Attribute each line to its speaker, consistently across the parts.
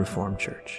Speaker 1: Reformed Church.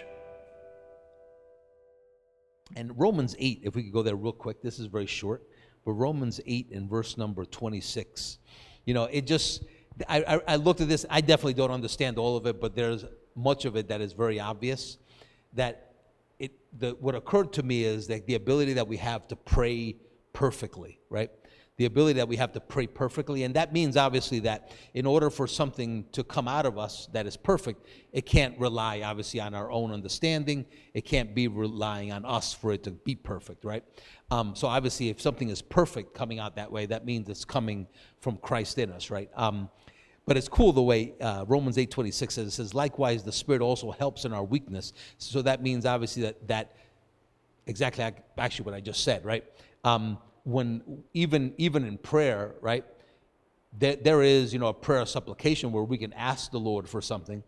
Speaker 2: And Romans 8, if we could go there real quick, this is very short, but Romans 8 in verse number 26. It just, I looked at this, I definitely don't understand all of it, but there's much of it that is very obvious. That what occurred to me is that the ability that we have to pray perfectly, right? The ability that we have to pray perfectly, and that means obviously that in order for something to come out of us that is perfect, it can't rely obviously on our own understanding. It can't be relying on us for it to be perfect, right? So obviously if something is perfect coming out that way, that means it's coming from Christ in us, right? But it's cool the way Romans 8:26 says, it says, likewise the Spirit also helps in our weakness. So that means obviously that exactly actually what I just said, right? When even in prayer, right, there is a prayer of supplication where we can ask the Lord for something,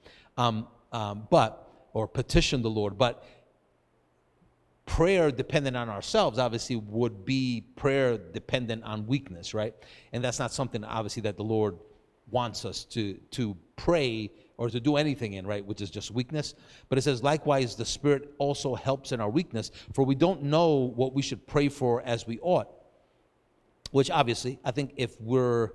Speaker 2: or petition the Lord. But prayer dependent on ourselves obviously would be prayer dependent on weakness, right? And that's not something obviously that the Lord wants us to pray or to do anything in, right, which is just weakness. But it says, likewise, the Spirit also helps in our weakness, for we don't know what we should pray for as we ought. Which obviously, I think if we're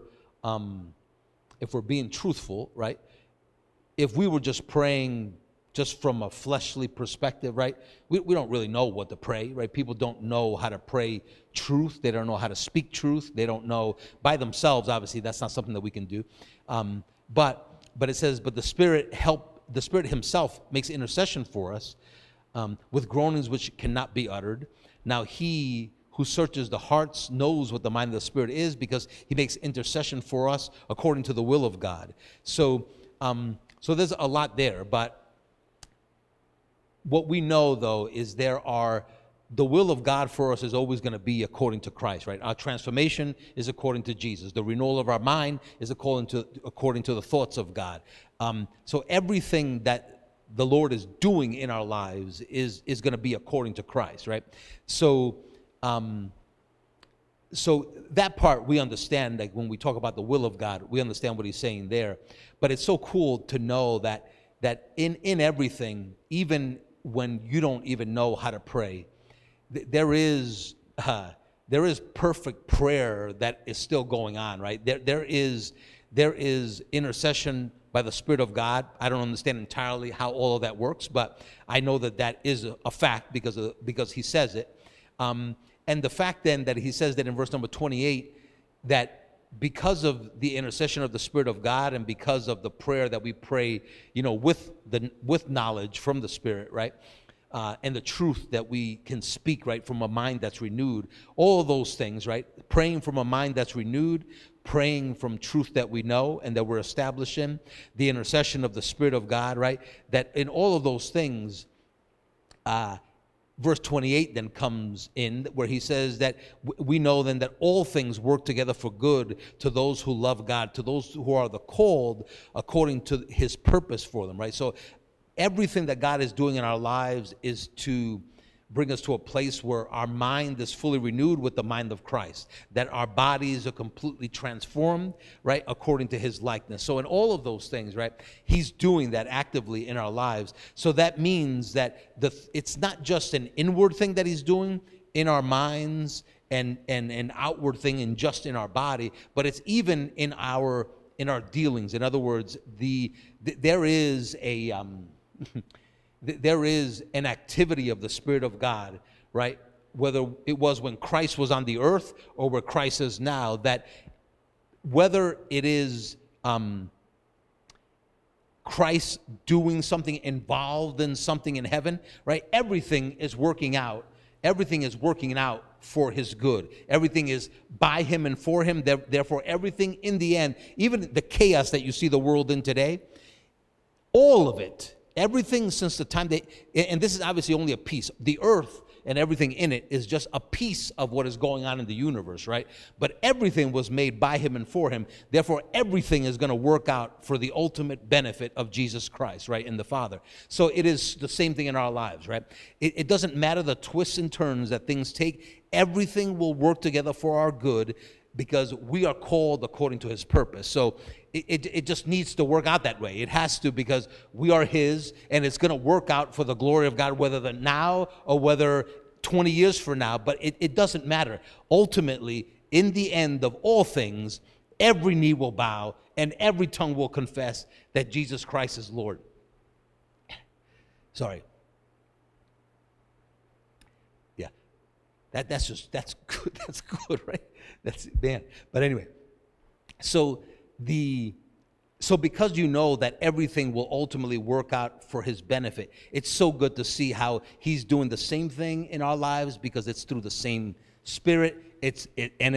Speaker 2: being truthful, right, if we were just praying just from a fleshly perspective, right, we don't really know what to pray, right? People don't know how to pray truth. They don't know how to speak truth. They don't know by themselves, obviously, that's not something that we can do. But it says, but the Spirit himself makes intercession for us with groanings which cannot be uttered. Now he who searches the hearts knows what the mind of the Spirit is, because he makes intercession for us according to the will of God. So there's a lot there, but what we know, though, is the will of God for us is always going to be according to Christ, right? Our transformation is according to Jesus. The renewal of our mind is according to the thoughts of God. So everything that the Lord is doing in our lives is going to be according to Christ, right? So that part we understand, like when we talk about the will of God, we understand what he's saying there. But it's so cool to know that in everything, even when you don't even know how to pray, there is perfect prayer that is still going on, right? There is intercession by the Spirit of God. I don't understand entirely how all of that works, but I know that is a fact because he says it. And the fact then that he says that in verse number 28, that because of the intercession of the Spirit of God and because of the prayer that we pray, with knowledge from the Spirit, right? And the truth that we can speak, right, from a mind that's renewed, all of those things, right? Praying from a mind that's renewed, praying from truth that we know and that we're established in, the intercession of the Spirit of God, right? That in all of those things, verse 28 then comes in where he says that we know then that all things work together for good to those who love God, to those who are the called according to his purpose for them, right? So everything that God is doing in our lives is to bring us to a place where our mind is fully renewed with the mind of Christ, that our bodies are completely transformed, right, according to his likeness. So in all of those things, right, he's doing that actively in our lives. So that means that it's not just an inward thing that he's doing in our minds and an outward thing and just in our body, but it's even in our dealings. In other words, there is there is an activity of the Spirit of God, right? Whether it was when Christ was on the earth or where Christ is now, that whether it is Christ doing something, involved in something in heaven, right? Everything is working out. Everything is working out for his good. Everything is by him and for him. Therefore, everything in the end, even the chaos that you see the world in today, all of it, everything since the time and this is obviously only a piece. The earth and everything in it is just a piece of what is going on in the universe, right? But everything was made by him and for him. Therefore, everything is going to work out for the ultimate benefit of Jesus Christ, right, in the Father. So it is the same thing in our lives, right? It doesn't matter the twists and turns that things take. Everything will work together for our good because we are called according to his purpose. So it just needs to work out that way. It has to, because we are his, and it's going to work out for the glory of God, whether now or whether 20 years from now. But it doesn't matter. Ultimately, in the end of all things, every knee will bow and every tongue will confess that Jesus Christ is Lord. Sorry. Yeah. That's good. That's good, right? That's, man. But anyway, so because you know that everything will ultimately work out for his benefit, it's so good to see how he's doing the same thing in our lives, because it's through the same Spirit. It's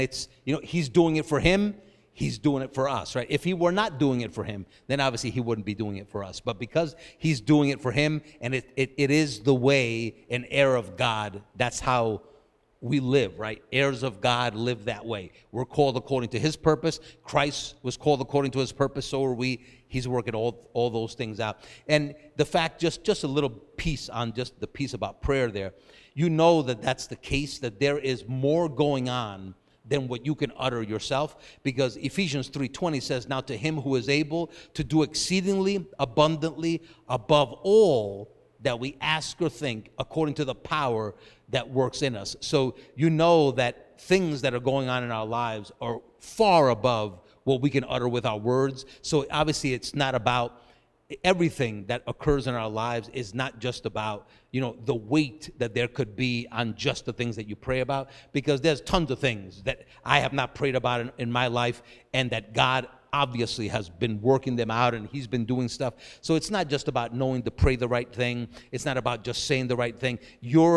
Speaker 2: he's doing it for him. He's doing it for us, right? If he were not doing it for him, then obviously he wouldn't be doing it for us. But because he's doing it for him, and it is the way an heir of God, that's how we live, right? Heirs of God live that way. We're called according to his purpose. Christ was called according to his purpose. So are we. He's working all those things out. And the fact, just a little piece on just the piece about prayer there, you know that that's the case, that there is more going on than what you can utter yourself, because Ephesians 3:20 says, now to him who is able to do exceedingly abundantly above all that we ask or think, according to the power that works in us. So you know that things that are going on in our lives are far above what we can utter with our words. So obviously it's not about, everything that occurs in our lives is not just about, the weight that there could be on just the things that you pray about, because there's tons of things that I have not prayed about in my life, and that God obviously has been working them out, and he's been doing stuff. So it's not just about knowing to pray the right thing. It's not about just saying the right thing.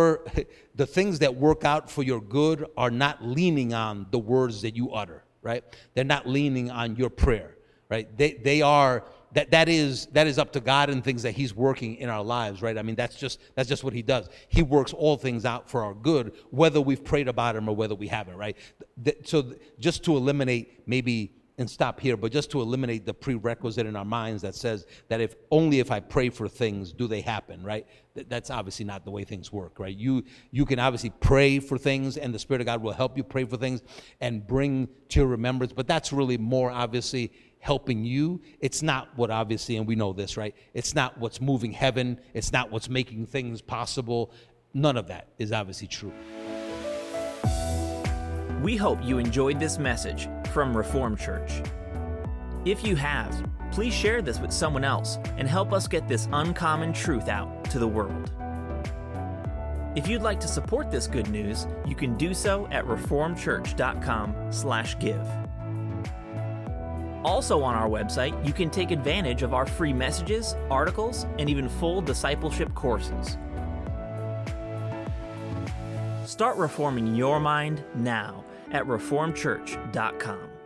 Speaker 2: The things that work out for your good are not leaning on the words that you utter, right? They're not leaning on your prayer, right? They are. That is up to God and things that he's working in our lives, right? I mean, that's just what he does. He works all things out for our good, whether we've prayed about him or whether we haven't, right? So just to eliminate, maybe, and stop here, but just to eliminate the prerequisite in our minds that says that if I pray for things, do they happen, right? That's obviously not the way things work, right? You can obviously pray for things, and the Spirit of God will help you pray for things and bring to your remembrance, but that's really more obviously helping you. It's not what obviously, and we know this, right? It's not what's moving heaven. It's not what's making things possible. None of that is obviously true.
Speaker 1: We hope you enjoyed this message from Reformed Church. If you have, please share this with someone else and help us get this uncommon truth out to the world. If you'd like to support this good news, you can do so at reformedchurch.com/give. Also on our website, you can take advantage of our free messages, articles, and even full discipleship courses. Start reforming your mind now at reformedchurch.com.